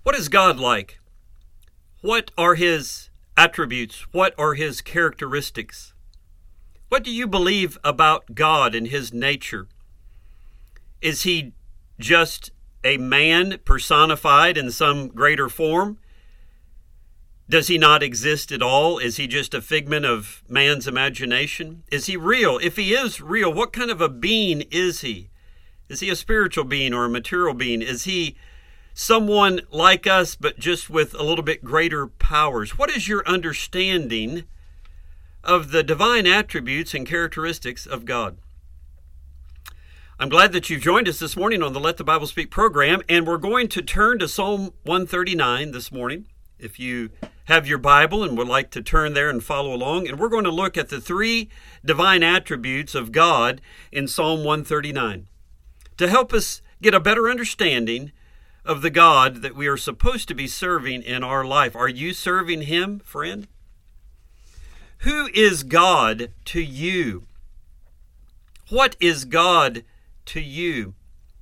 What is God like? What are his attributes? What are his characteristics? What do you believe about God and his nature? Is he just a man personified in some greater form? Does he not exist at all? Is he just a figment of man's imagination? Is he real? If he is real, what kind of a being is he? Is he a spiritual being or a material being? Is he someone like us, but just with a little bit greater powers? What is your understanding of the divine attributes and characteristics of God? I'm glad that you've joined us this morning on the Let the Bible Speak program, and we're going to turn to Psalm 139 this morning. If you have your Bible and would like to turn there and follow along, and we're going to look at the three divine attributes of God in Psalm 139 to help us get a better understanding of the God that we are supposed to be serving in our life. Are you serving him, friend? Who is God to you? What is God to you?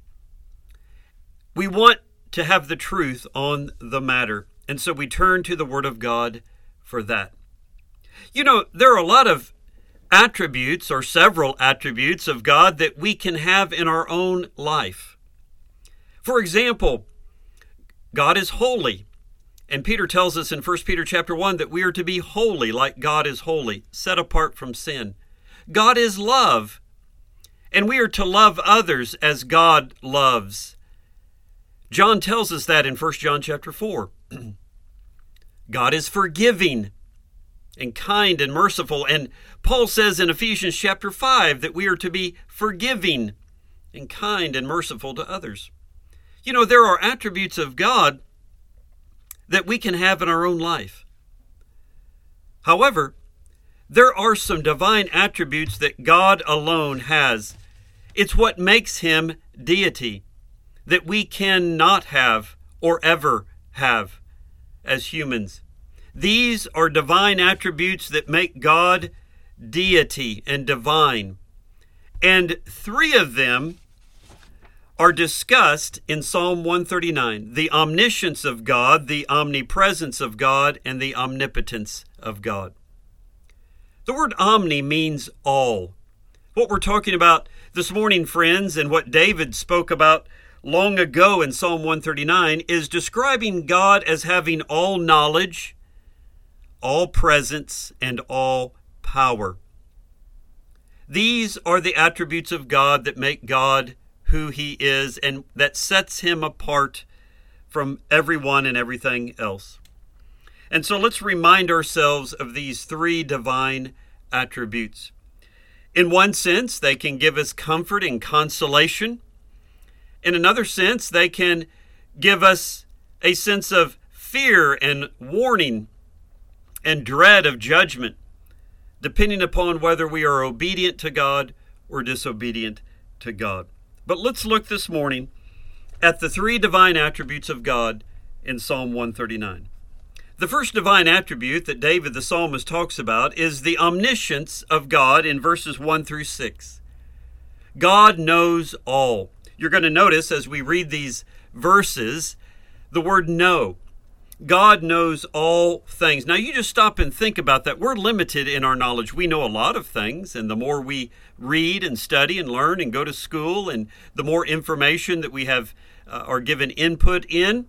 We want to have the truth on the matter, and so we turn to the Word of God for that. You know, there are a lot of attributes or several attributes of God that we can have in our own life. For example, God is holy. And Peter tells us in 1 Peter chapter 1 that we are to be holy like God is holy, set apart from sin. God is love, and we are to love others as God loves. John tells us that in 1 John chapter 4. God is forgiving and kind and merciful. And Paul says in Ephesians chapter 5 that we are to be forgiving and kind and merciful to others. You know, there are attributes of God that we can have in our own life. However, there are some divine attributes that God alone has. It's what makes him deity that we cannot have or ever have as humans. These are divine attributes that make God deity and divine. And three of them are discussed in Psalm 139. The omniscience of God, the omnipresence of God, and the omnipotence of God. The word omni means all. What we're talking about this morning, friends, and what David spoke about long ago in Psalm 139 is describing God as having all knowledge, all presence, and all power. These are the attributes of God that make God who he is and that sets him apart from everyone and everything else. And so let's remind ourselves of these three divine attributes. In one sense, they can give us comfort and consolation. In another sense, they can give us a sense of fear and warning and dread of judgment, depending upon whether we are obedient to God or disobedient to God. But let's look this morning at the three divine attributes of God in Psalm 139. The first divine attribute that David the psalmist talks about is the omniscience of God in verses 1 through 6. God knows all. You're going to notice as we read these verses, the word know. God knows all things. Now you just stop and think about that. We're limited in our knowledge. We know a lot of things, and the more we read and study and learn and go to school, and the more information that we have are given input in.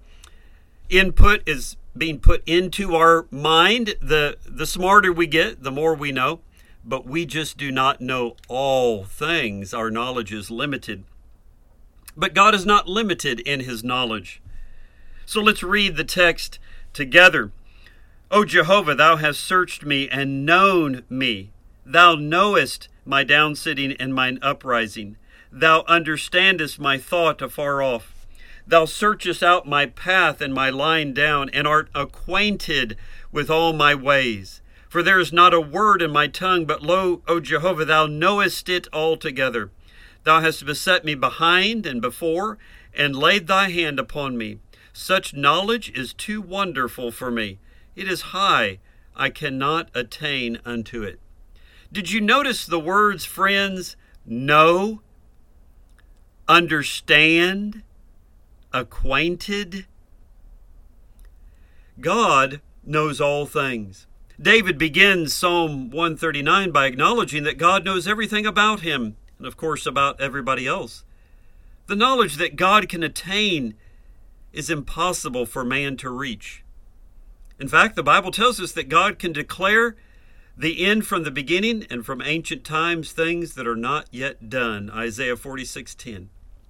Input is being put into our mind. The smarter we get, the more we know. But we just do not know all things. Our knowledge is limited. But God is not limited in his knowledge. So let's read the text together. O Jehovah, thou hast searched me and known me. Thou knowest my downsitting and mine uprising. Thou understandest my thought afar off. Thou searchest out my path and my lying down, and art acquainted with all my ways. For there is not a word in my tongue, but lo, O Jehovah, thou knowest it altogether. Thou hast beset me behind and before, and laid thy hand upon me. Such knowledge is too wonderful for me. It is high. I cannot attain unto it. Did you notice the words, friends? Know, understand, acquainted. God knows all things. David begins Psalm 139 by acknowledging that God knows everything about him, and of course about everybody else. The knowledge that God can attain is impossible for man to reach. In fact, the Bible tells us that God can declare the end from the beginning, and from ancient times things that are not yet done. Isaiah 46:10.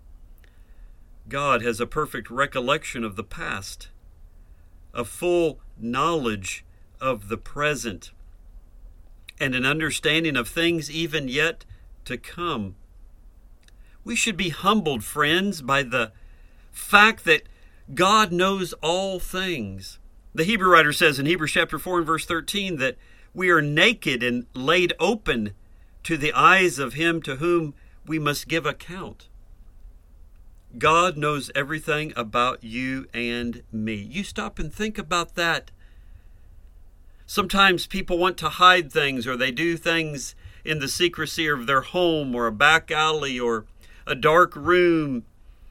God has a perfect recollection of the past, a full knowledge of the present, and an understanding of things even yet to come. We should be humbled, friends, by the fact that God knows all things. The Hebrew writer says in Hebrews chapter 4 and verse 13 that we are naked and laid open to the eyes of him to whom we must give account. God knows everything about you and me. You stop and think about that. Sometimes people want to hide things, or they do things in the secrecy of their home or a back alley or a dark room.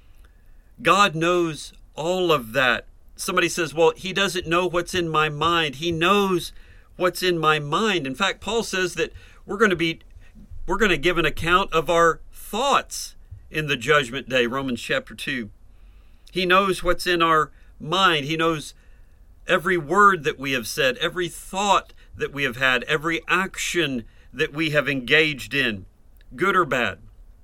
God knows all of that. Somebody says, well, he doesn't know what's in my mind. He knows what's in my mind. In fact, Paul says that we're going to give an account of our thoughts in the judgment day, Romans chapter 2. He knows what's in our mind. He knows every word that we have said, every thought that we have had, every action that we have engaged in, good or bad.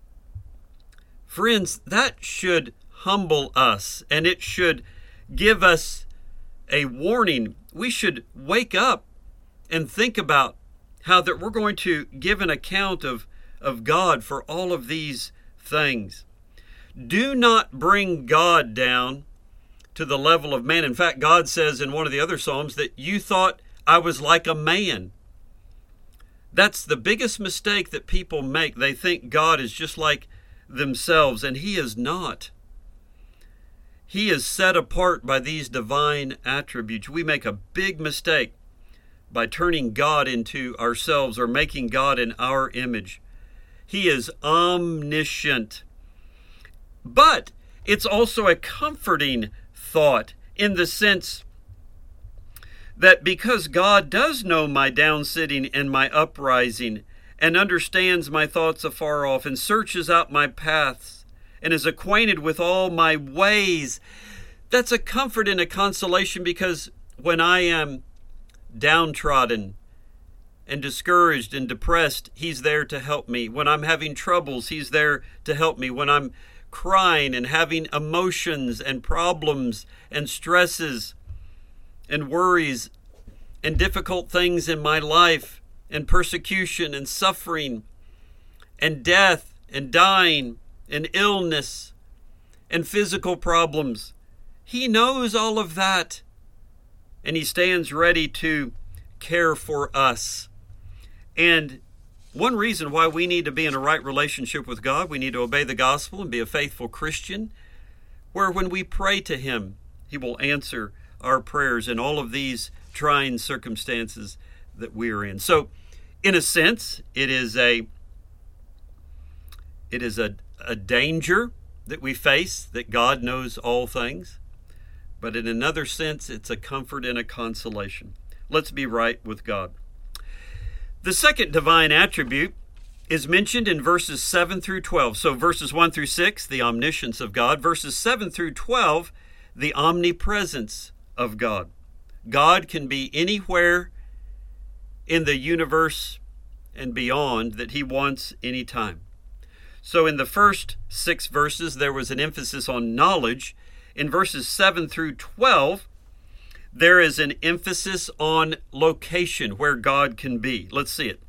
Friends, that should humble us, and it should give us a warning. We should wake up and think about how that we're going to give an account of God for all of these things. Do not bring God down to the level of man. In fact, God says in one of the other Psalms that you thought I was like a man. That's the biggest mistake that people make. They think God is just like themselves, and he is not. He is set apart by these divine attributes. We make a big mistake by turning God into ourselves or making God in our image. He is omniscient. But it's also a comforting thought in the sense that because God does know my downsitting and my uprising and understands my thoughts afar off and searches out my paths and is acquainted with all my ways, that's a comfort and a consolation, because when I am downtrodden and discouraged and depressed, he's there to help me. When I'm having troubles, he's there to help me. When I'm crying and having emotions and problems and stresses and worries and difficult things in my life and persecution and suffering and death and dying and illness and physical problems, he knows all of that, and he stands ready to care for us. And one reason why we need to be in a right relationship with God, we need to obey the gospel and be a faithful Christian, where when we pray to him, he will answer our prayers in all of these trying circumstances that we are in. So, in a sense, it is a danger that we face, that God knows all things. But in another sense, it's a comfort and a consolation. Let's be right with God. The second divine attribute is mentioned in verses 7 through 12. So verses 1 through 6, the omniscience of God. Verses 7 through 12, the omnipresence of God. God can be anywhere in the universe and beyond that he wants anytime. So in the first 6 verses, there was an emphasis on knowledge. In verses 7 through 12, there is an emphasis on location, where God can be. Let's see it.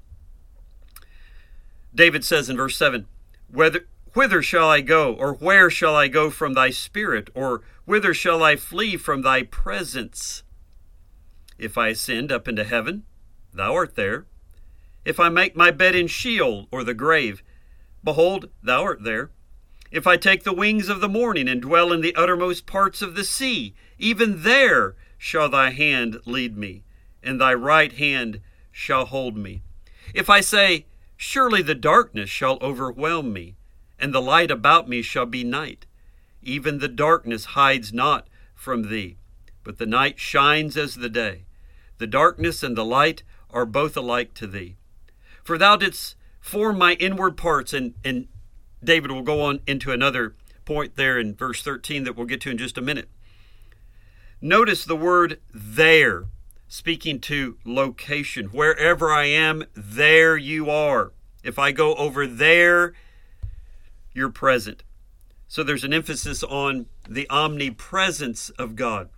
David says in verse 7, Whither shall I go, or where shall I go from thy spirit, or whither shall I flee from thy presence? If I ascend up into heaven, thou art there. If I make my bed in Sheol, or the grave, behold, thou art there. If I take the wings of the morning and dwell in the uttermost parts of the sea, even there shall thy hand lead me, and thy right hand shall hold me. If I say, surely the darkness shall overwhelm me, and the light about me shall be night, even the darkness hides not from thee. but the night shines as the day. The darkness and the light are both alike to thee. For thou didst form my inward parts. And David will go on into another point there in verse 13 that we'll get to in just a minute. Notice the word there, speaking to location. Wherever I am, there you are. If I go over there, you're present. So there's an emphasis on the omnipresence of God.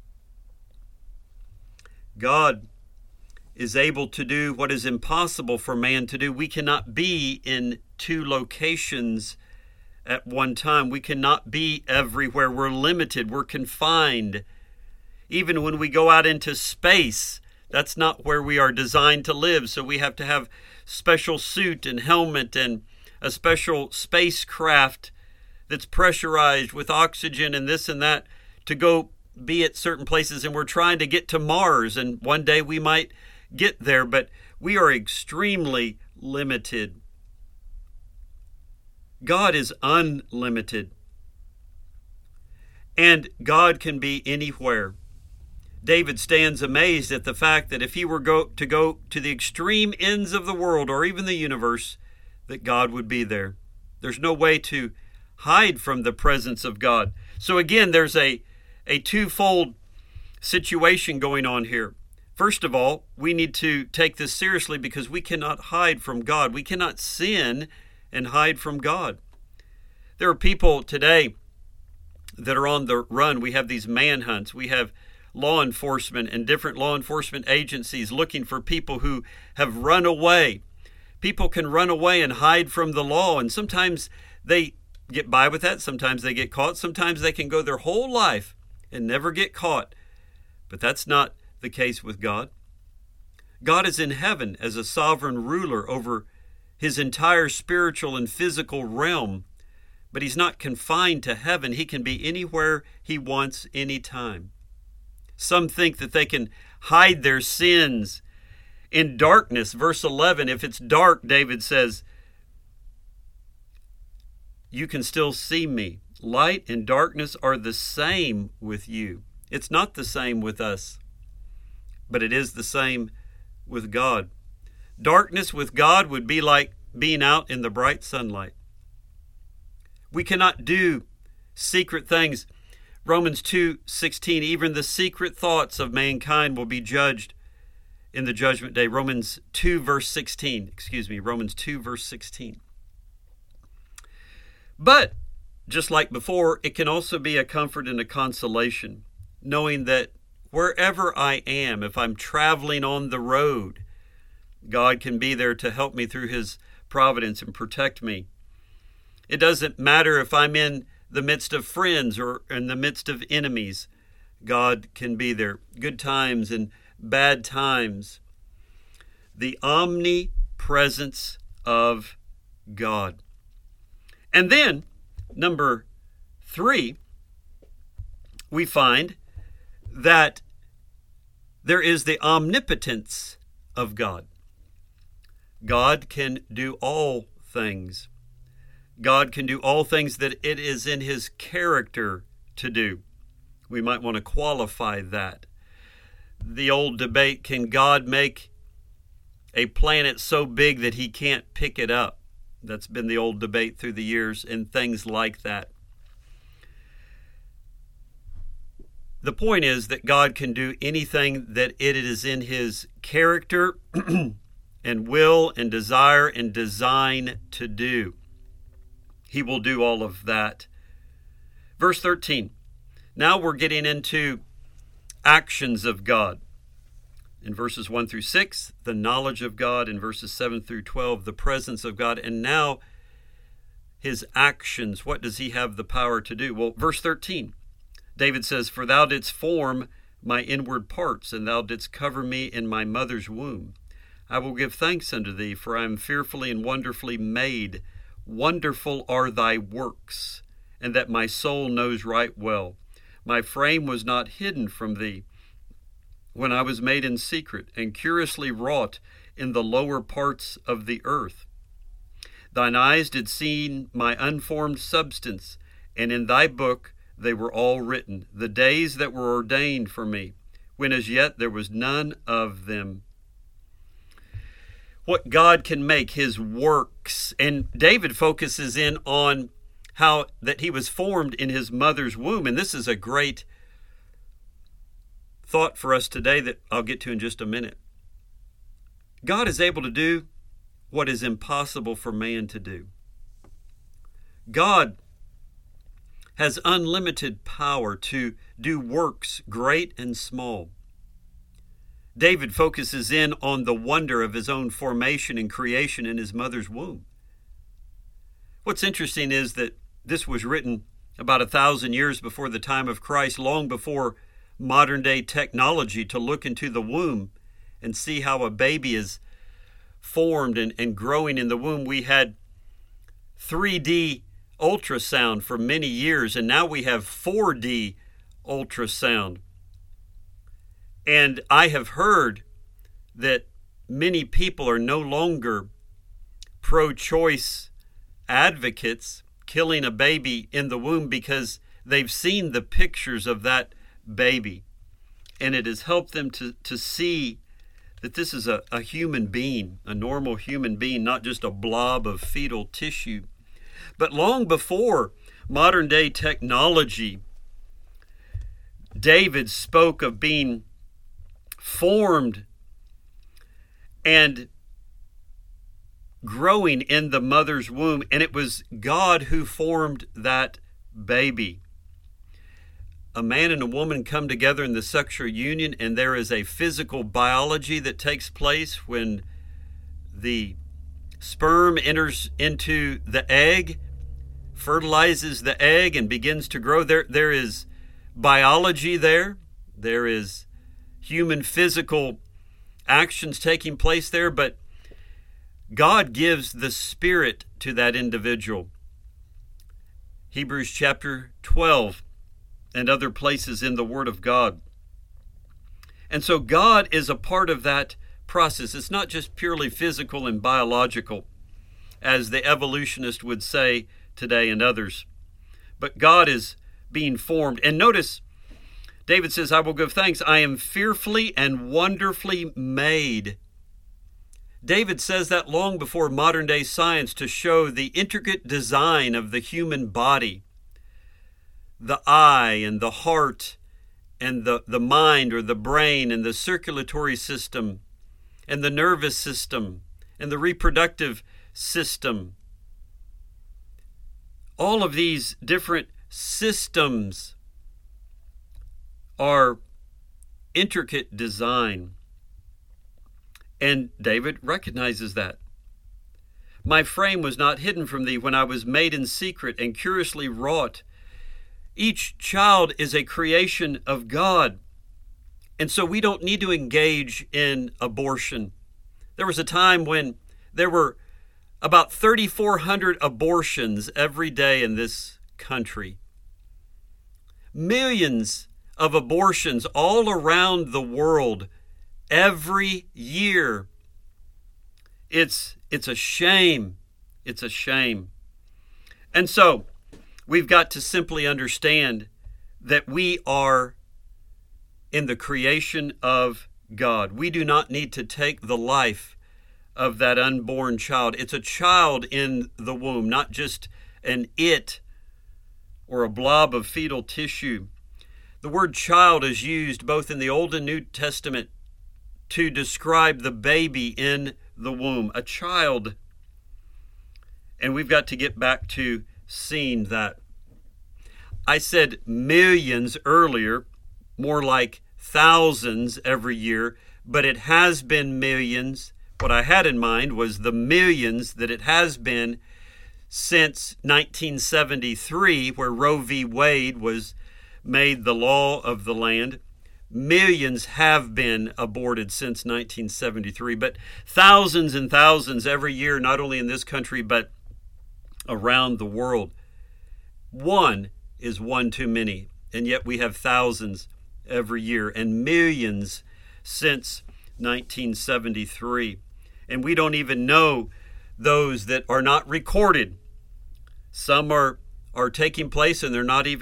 God is able to do what is impossible for man to do. We cannot be in two locations at one time. We cannot be everywhere. We're limited. We're confined. Even when we go out into space, that's not where we are designed to live. So we have to have special suit and helmet and a special spacecraft that's pressurized with oxygen and this and that to go be at certain places. And we're trying to get to Mars, and one day we might get there, but we are extremely limited. God is unlimited, and God can be anywhere. David stands amazed at the fact that if he were to go to the extreme ends of the world or even the universe, that God would be there. There's no way to hide from the presence of God. So again, there's a twofold situation going on here. First of all, we need to take this seriously because we cannot hide from God. We cannot sin and hide from God. There are people today that are on the run. We have these manhunts. We have law enforcement and different law enforcement agencies looking for people who have run away. People can run away and hide from the law, and sometimes they get by with that. Sometimes they get caught. Sometimes they can go their whole life and never get caught. But that's not the case with God. God is in heaven as a sovereign ruler over his entire spiritual and physical realm, but he's not confined to heaven. He can be anywhere he wants, anytime. Some think that they can hide their sins in darkness. Verse 11, if it's dark, David says, you can still see me. Light and darkness are the same with you. It's not the same with us, but it is the same with God. Darkness with God would be like being out in the bright sunlight. We cannot do secret things. Romans 2:16, even the secret thoughts of mankind will be judged in the judgment day. Romans 2 verse 16. But, just like before, it can also be a comfort and a consolation, knowing that wherever I am, if I'm traveling on the road, God can be there to help me through his providence and protect me. It doesn't matter if I'm in the midst of friends or in the midst of enemies. God can be there. Good times and bad times. The omnipresence of God. And then, number 3, we find that there is the omnipotence of God. God can do all things. God can do all things that it is in his character to do. We might want to qualify that. The old debate, can God make a planet so big that he can't pick it up? That's been the old debate through the years and things like that. The point is that God can do anything that it is in his character and will and desire and design to do. He will do all of that. Verse 13. Now we're getting into actions of God. In verses 1 through 6, the knowledge of God. In verses 7 through 12, the presence of God. And now his actions. What does he have the power to do? Well, verse 13, David says, for thou didst form my inward parts, and thou didst cover me in my mother's womb. I will give thanks unto thee, for I am fearfully and wonderfully made. Wonderful are thy works, and that my soul knows right well. My frame was not hidden from thee when I was made in secret, and curiously wrought in the lower parts of the earth. Thine eyes did see my unformed substance, and in thy book they were all written, the days that were ordained for me, when as yet there was none of them. What God can make, his works. And David focuses in on how that he was formed in his mother's womb. And this is a great thought for us today that I'll get to in just a minute. God is able to do what is impossible for man to do. God has unlimited power to do works great and small. David focuses in on the wonder of his own formation and creation in his mother's womb. What's interesting is that this was written about 1,000 years before the time of Christ, long before modern day technology to look into the womb and see how a baby is formed and growing in the womb. We had 3D ultrasound for many years, and now we have 4D ultrasound. And I have heard that many people are no longer pro-choice advocates killing a baby in the womb because they've seen the pictures of that baby. And it has helped them to see that this is a human being, a normal human being, not just a blob of fetal tissue. But long before modern day technology, David spoke of being formed and growing in the mother's womb, and it was God who formed that baby. A man and a woman come together in the sexual union, and there is a physical biology that takes place when the sperm enters into the egg, fertilizes the egg, and begins to grow. There is biology there. There is human physical actions taking place there, but God gives the Spirit to that individual. Hebrews chapter 12 and other places in the Word of God. And so God is a part of that process. It's not just purely physical and biological, as the evolutionist would say today and others. But God is being formed. And notice, David says, I will give thanks. I am fearfully and wonderfully made. David says that long before modern day science to show the intricate design of the human body. The eye and the heart and the mind or the brain and the circulatory system and the nervous system and the reproductive system. All of these different systems are intricate design. And David recognizes that. My frame was not hidden from thee when I was made in secret and curiously wrought. Each child is a creation of God. And so we don't need to engage in abortion. There was a time when there were about 3,400 abortions every day in this country. Millions of abortions all around the world every year. It's a shame. It's a shame. And so we've got to simply understand that we are in the creation of God. We do not need to take the life of that unborn child. It's a child in the womb, not just an it or a blob of fetal tissue. The word child is used both in the Old and New Testament to describe the baby in the womb, a child. And we've got to get back to seeing that. I said millions earlier, more like thousands every year, but it has been millions. What I had in mind was the millions that it has been since 1973, where Roe v. Wade was made the law of the land. Millions have been aborted since 1973, but thousands and thousands every year, not only in this country, but around the world. One is one too many, and yet we have thousands every year and millions since 1973. And we don't even know those that are not recorded. Some are taking place and they're not even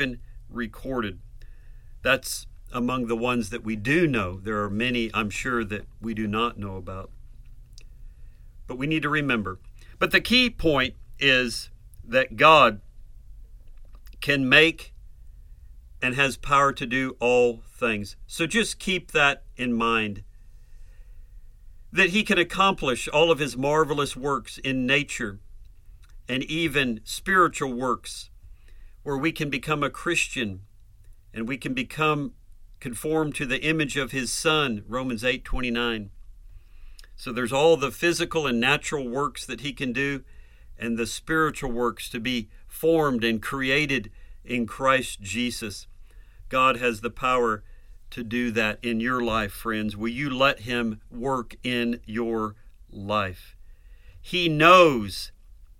recorded. That's among the ones that we do know. There are many, I'm sure, that we do not know about. But we need to remember. But the key point is that God can make and has power to do all things. So just keep that in mind. That he can accomplish all of his marvelous works in nature and even spiritual works where we can become a Christian and we can become conformed to the image of his Son, Romans 8:29. So there's all the physical and natural works that he can do and the spiritual works to be formed and created in Christ Jesus. God has the power to do that in your life, friends. Will you let him work in your life? He knows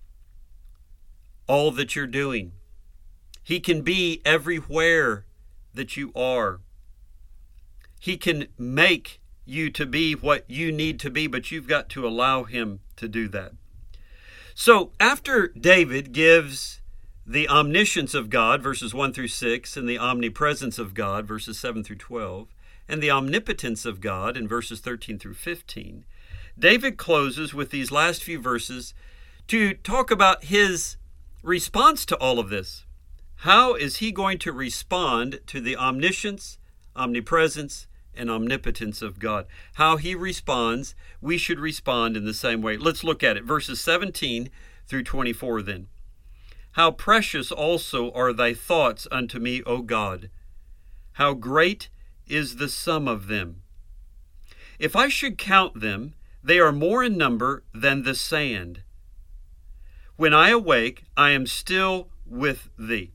all that you're doing. He can be everywhere that you are. He can make you to be what you need to be, but you've got to allow him to do that. So after David gives the omniscience of God, verses 1 through 6, and the omnipresence of God, verses 7 through 12, and the omnipotence of God in verses 13 through 15, David closes with these last few verses to talk about his response to all of this. How is he going to respond to the omniscience, omnipresence, and omnipotence of God? How he responds, we should respond in the same way. Let's look at it. Verses 17 through 24 then. How precious also are thy thoughts unto me, O God! How great is the sum of them! If I should count them, they are more in number than the sand. When I awake, I am still with thee.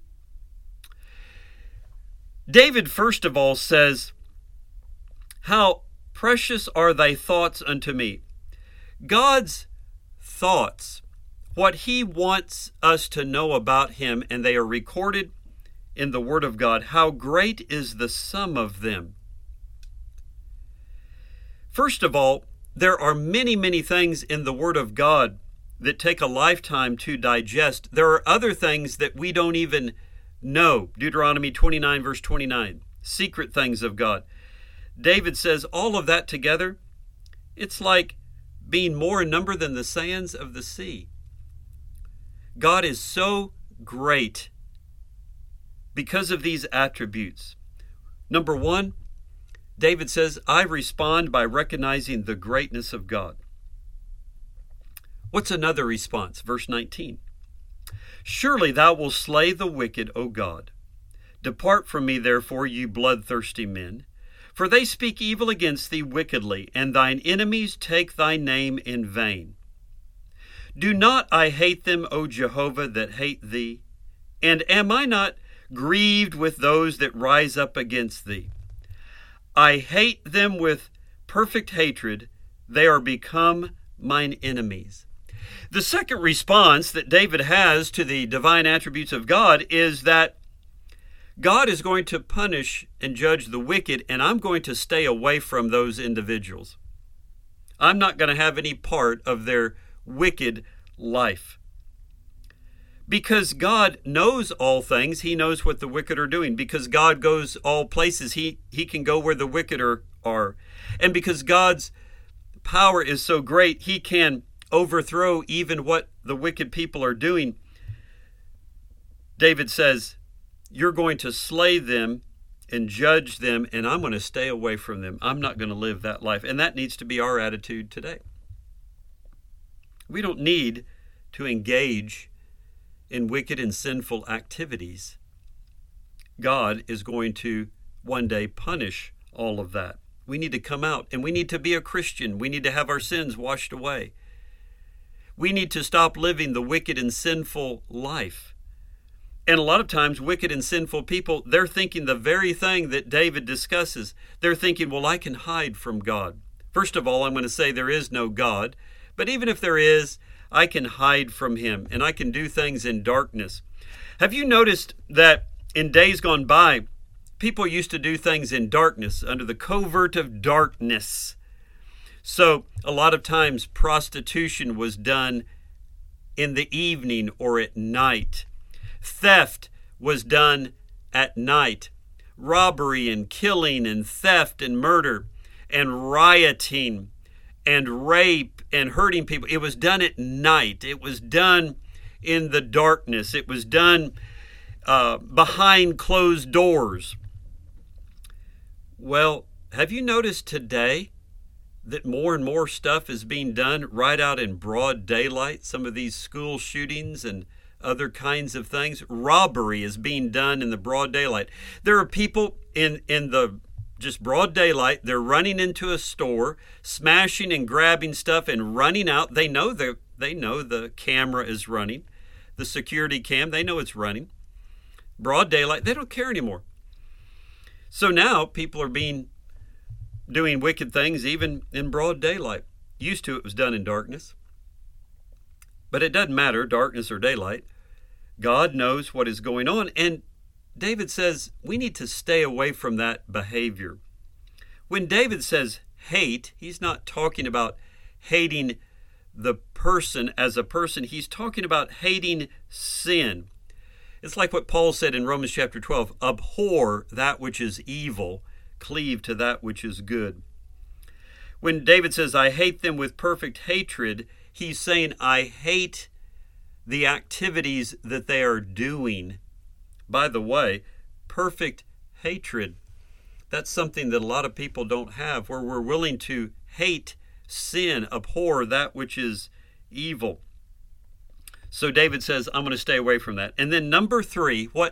David, first of all, says, how precious are thy thoughts unto me. God's thoughts, what he wants us to know about him, and they are recorded in the Word of God. How great is the sum of them. First of all, there are many, many things in the Word of God that take a lifetime to digest. There are other things that we don't even know. Deuteronomy 29, verse 29, secret things of God. David says all of that together, it's like being more in number than the sands of the sea. God is so great because of these attributes. Number one, David says, I respond by recognizing the greatness of God. What's another response? Verse 19. Surely thou wilt slay the wicked, O God. Depart from me, therefore, ye bloodthirsty men. For they speak evil against thee wickedly, and thine enemies take thy name in vain. Do not I hate them, O Jehovah, that hate thee? And am I not grieved with those that rise up against thee? I hate them with perfect hatred. They are become mine enemies. The second response that David has to the divine attributes of God is that God is going to punish and judge the wicked, and I'm going to stay away from those individuals. I'm not going to have any part of their wicked life. Because God knows all things, he knows what the wicked are doing. Because God goes all places, he can go where the wicked are. And because God's power is so great, he can overthrow even what the wicked people are doing. David says, you're going to slay them and judge them, and I'm going to stay away from them. I'm not going to live that life. And that needs to be our attitude today. We don't need to engage in wicked and sinful activities. God is going to one day punish all of that. We need to come out, and we need to be a Christian. We need to have our sins washed away. We need to stop living the wicked and sinful life. And a lot of times, wicked and sinful people, they're thinking the very thing that David discusses. They're thinking, well, I can hide from God. First of all, I'm going to say there is no God. But even if there is, I can hide from him, and I can do things in darkness. Have you noticed that in days gone by, people used to do things in darkness, under the covert of darkness? So a lot of times prostitution was done in the evening or at night. Theft was done at night. Robbery and killing and theft and murder and rioting and rape and hurting people. It was done at night. It was done in the darkness. It was done behind closed doors. Well, have you noticed today that more and more stuff is being done right out in broad daylight? Some of these school shootings and other kinds of things. Robbery is being done in the broad daylight. There are people in the just broad daylight. They're running into a store, smashing and grabbing stuff and running out. They know the camera is running, the security cam. They know it's running. Broad daylight. They don't care anymore. So now people are doing wicked things even in broad daylight. Used to it was done in darkness. But it doesn't matter, darkness or daylight. God knows what is going on. And David says we need to stay away from that behavior. When David says hate, he's not talking about hating the person as a person. He's talking about hating sin. It's like what Paul said in Romans chapter 12, abhor that which is evil, cleave to that which is good. When David says, I hate them with perfect hatred, he's saying, I hate the activities that they are doing. By the way, perfect hatred, that's something that a lot of people don't have, where we're willing to hate sin, abhor that which is evil. So David says, I'm going to stay away from that. And then number 3, what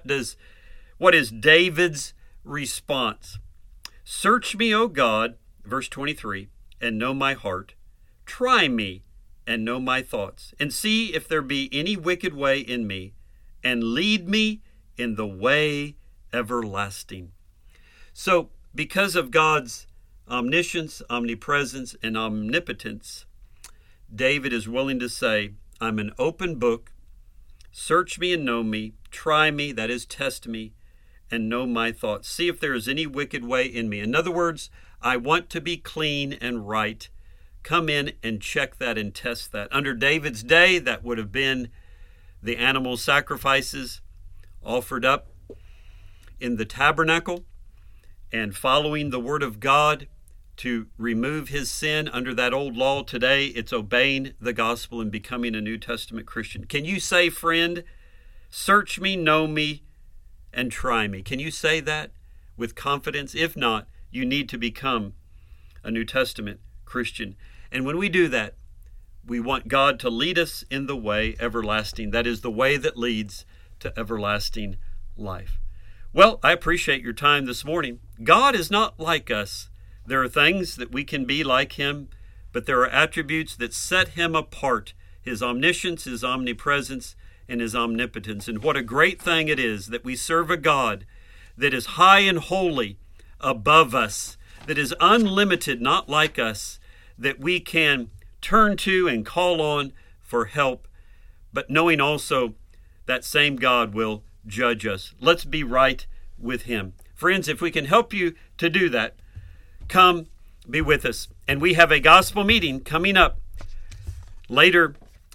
is David's response? Search me, O God, verse 23, and know my heart. Try me and know my thoughts, and see if there be any wicked way in me, and lead me in the way everlasting. So, because of God's omniscience, omnipresence, and omnipotence, David is willing to say, I'm an open book. Search me and know me. Try me, that is, test me, and know my thoughts. See if there is any wicked way in me. In other words, I want to be clean and right. Come in and check that and test that. Under David's day, that would have been the animal sacrifices offered up in the tabernacle and following the word of God to remove his sin under that old law. Today, it's obeying the gospel and becoming a New Testament Christian. Can you say, friend, search me, know me, and try me? Can you say that with confidence? If not, you need to become a New Testament Christian. And when we do that, we want God to lead us in the way everlasting. That is the way that leads to everlasting life. Well, I appreciate your time this morning. God is not like us. There are things that we can be like him, but there are attributes that set him apart. His omniscience, his omnipresence, and his omnipotence. And what a great thing it is that we serve a God that is high and holy above us, that is unlimited, not like us, that we can turn to and call on for help, but knowing also that same God will judge us. Let's be right with him. Friends, if we can help you to do that, come be with us. And we have a gospel meeting coming up later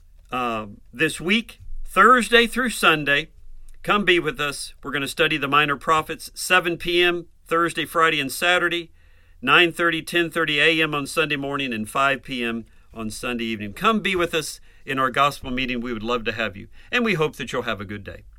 this week, Thursday through Sunday. Come be with us. We're going to study the minor prophets, 7 p.m. Thursday, Friday, and Saturday, 9:30, 10:30 a.m. on Sunday morning, and 5 p.m. on Sunday evening. Come be with us in our gospel meeting. We would love to have you. And we hope that you'll have a good day.